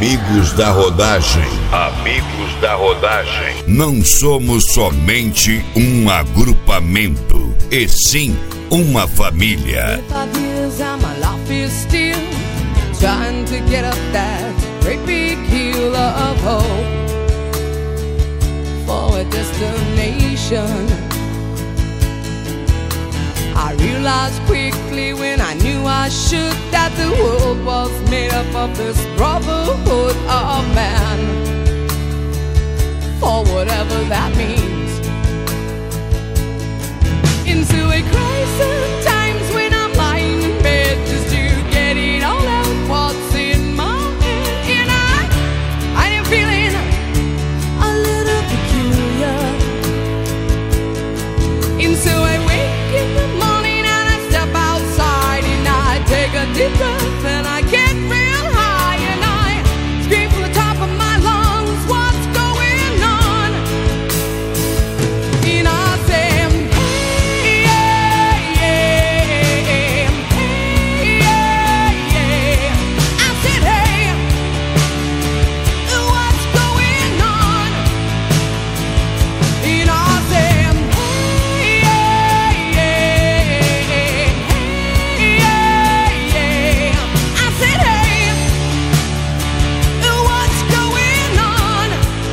Amigos da rodagem. Amigos da rodagem. Não somos somente um agrupamento, e sim uma família. 25 years and my life is still trying to get up that great big hill of hope for a destination. I realized quickly when I knew I should that the world was made up of this brotherhood of man, for whatever that means. Into a crisis times when I'm lying in bed just to get it all out what's in my head, and I am feeling a little peculiar. And so I wake in the morning and I step outside and I take a deep breath and I get real high and I scream from the top of my lungs, what's going on? And I say, hey, yeah, yeah, hey, yeah, yeah. I said, hey, what's going on? And I said, hey, yeah, yeah, hey, yeah, yeah. I said, hey, what's going on?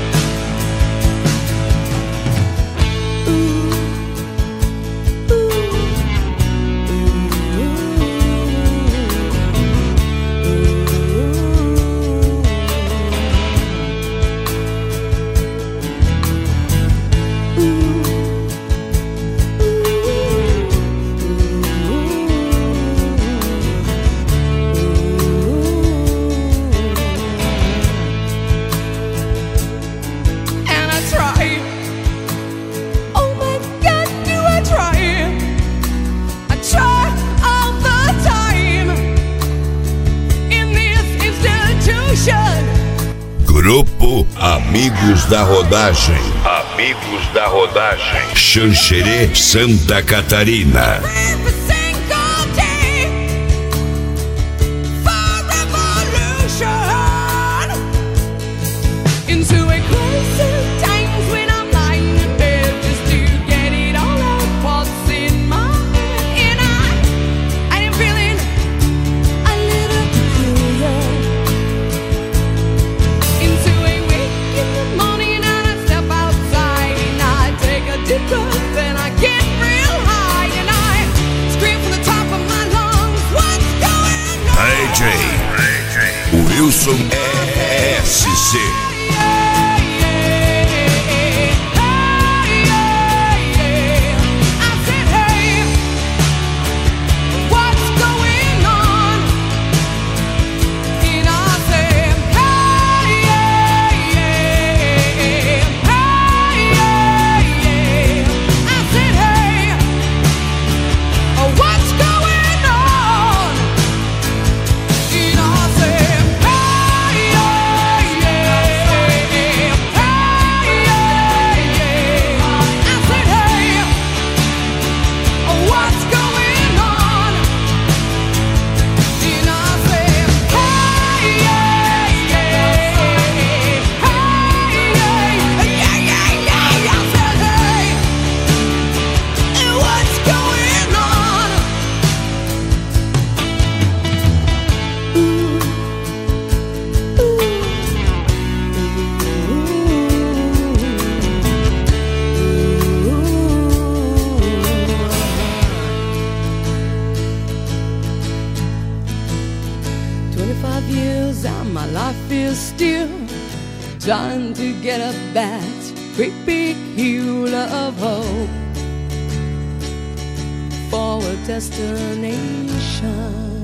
And I try. Oh my God, do I try? I try all the time in this institution. Grupo Amigos da Rodagem. Amigos da rodagem. Xanxerê, Santa Catarina. Every single day for revolution. Into a crisis times when I'm lying in bed just to get it all out what's in my head, and I am feeling a little peculiar. Into a wake in the morning and I step outside and I take a deep breath and I get real high and I scream from the top of my lungs, what's going on? AJ Wilson SC. I said, hey, what's going on? And I said, hey, I said, hey, what's going on? And I said, hey, I said, hey, what's going on? And I said, hey, I said, hey, what's going on? "25 years and my life is still trying to get up that great big hill of hope for a destination."